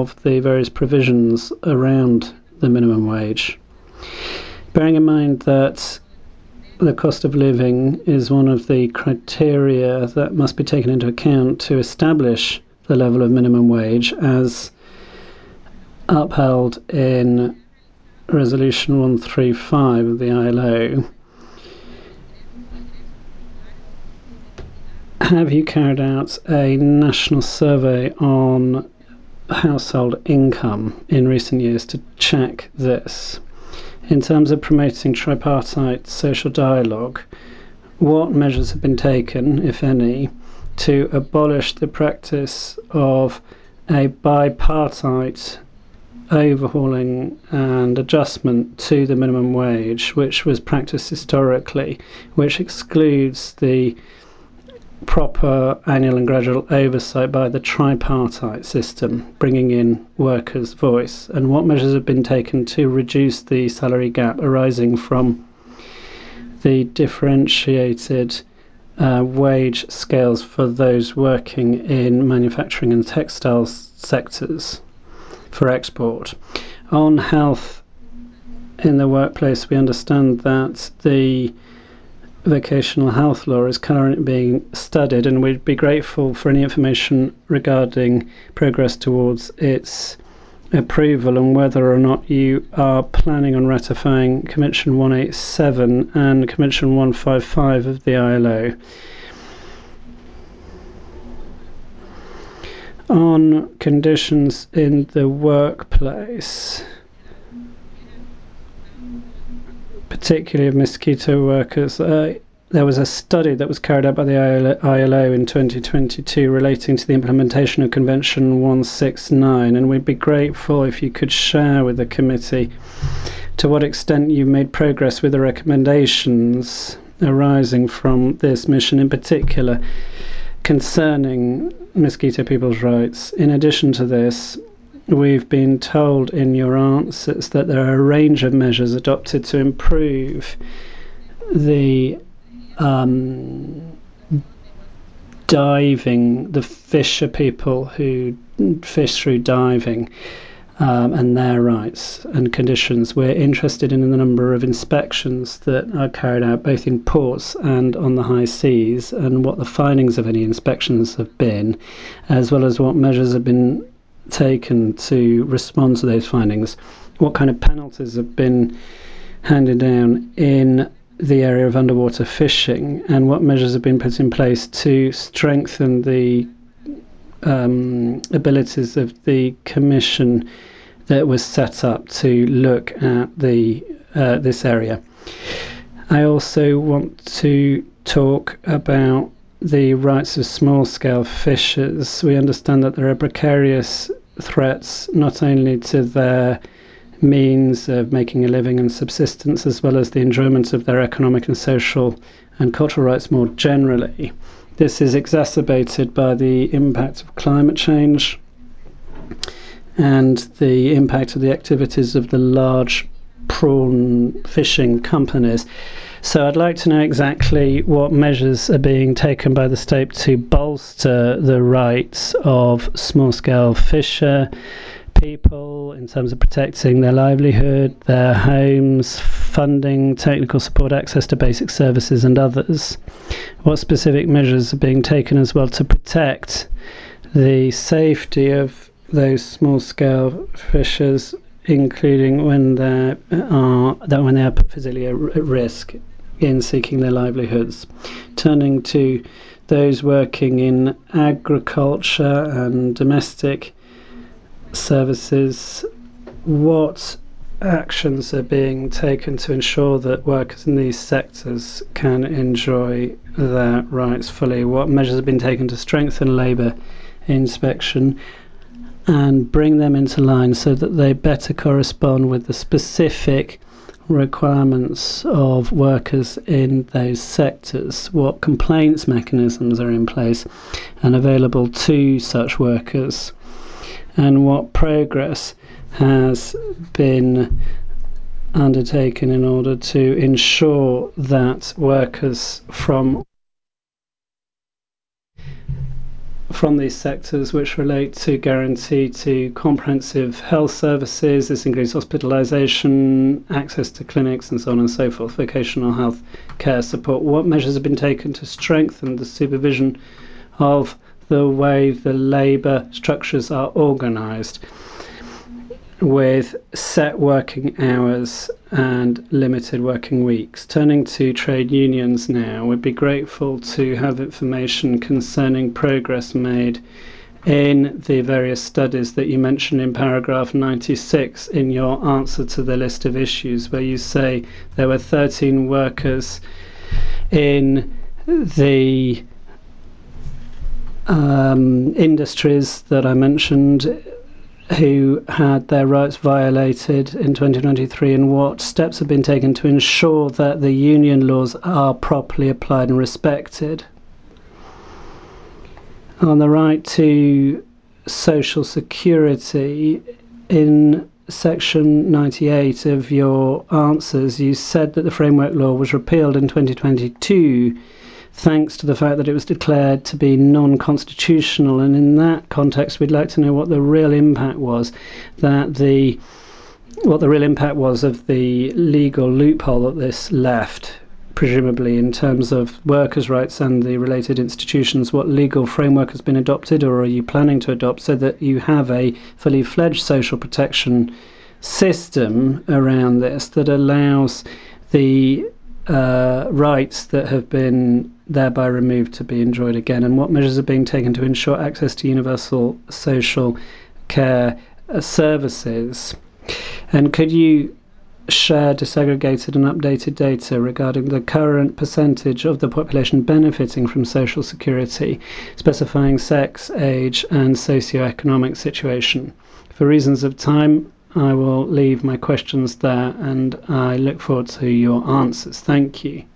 of the various provisions around the minimum wage. Bearing in mind that the cost of living is one of the criteria that must be taken into account to establish the level of minimum wage as upheld in Resolution 135 of the ILO. Have you carried out a national survey on household income in recent years to check this? In terms of promoting tripartite social dialogue, what measures have been taken, if any, to abolish the practice of a bipartite overhauling and adjustment to the minimum wage, which was practiced historically, which excludes the proper annual and gradual oversight by the tripartite system, bringing in workers' voice? And what measures have been taken to reduce the salary gap arising from the differentiated wage scales for those working in manufacturing and textiles sectors for export? On health in the workplace, we understand that the vocational health law is currently being studied, and we'd be grateful for any information regarding progress towards its approval and whether or not you are planning on ratifying Convention 187 and Convention 155 of the ILO. On conditions in the workplace, particularly of mosquito workers, there was a study that was carried out by the ILO in 2022 relating to the implementation of Convention 169, and we'd be grateful if you could share with the committee to what extent you made progress with the recommendations arising from this mission, in particular concerning mosquito people's rights. In addition to this, we've been told in your answers that there are a range of measures adopted to improve the diving, the fisher people who fish through diving, and their rights and conditions. We're interested in the number of inspections that are carried out both in ports and on the high seas, and what the findings of any inspections have been, as well as what measures have been taken to respond to those findings, what kind of penalties have been handed down in the area of underwater fishing, and what measures have been put in place to strengthen the abilities of the commission that was set up to look at this area. I also want to talk about the rights of small-scale fishers. We understand that there are precarious threats not only to their means of making a living and subsistence, as well as the enjoyment of their economic and social and cultural rights more generally. This is exacerbated by the impact of climate change and the impact of the activities of the large prawn fishing companies. So I'd like to know exactly what measures are being taken by the state to bolster the rights of small-scale fisher people in terms of protecting their livelihood, their homes, funding, technical support, access to basic services and others. What specific measures are being taken as well to protect the safety of those small-scale fishers, including when they are put physically at risk in seeking their livelihoods? Turning to those working in agriculture and domestic services, what actions are being taken to ensure that workers in these sectors can enjoy their rights fully? What measures have been taken to strengthen labour inspection and bring them into line so that they better correspond with the specific requirements of workers in those sectors? What complaints mechanisms are in place and available to such workers? And what progress has been undertaken in order to ensure that workers from from these sectors which relate to guarantee to comprehensive health services. This includes hospitalisation, access to clinics and so on and so forth, vocational health care support. What measures have been taken to strengthen the supervision of the way the labour structures are organised with set working hours and limited working weeks? Turning to trade unions now, we'd be grateful to have information concerning progress made in the various studies that you mentioned in paragraph 96 in your answer to the list of issues, where you say there were 13 workers in the industries that I mentioned who had their rights violated in 2023, and what steps have been taken to ensure that the union laws are properly applied and respected. On the right to social security, in section 98 of your answers, you said that the framework law was repealed in 2022 thanks to the fact that it was declared to be non-constitutional. And in that context, we'd like to know what the real impact was, of the legal loophole that this left, presumably in terms of workers' rights and the related institutions. What legal framework has been adopted, or are you planning to adopt, so that you have a fully fledged social protection system around this that allows the rights that have been thereby removed to be enjoyed again? And what measures are being taken to ensure access to universal social care services? And could you share disaggregated and updated data regarding the current percentage of the population benefiting from social security, specifying sex, age and socioeconomic situation? For reasons of time, I will leave my questions there, and I look forward to your answers. Thank you.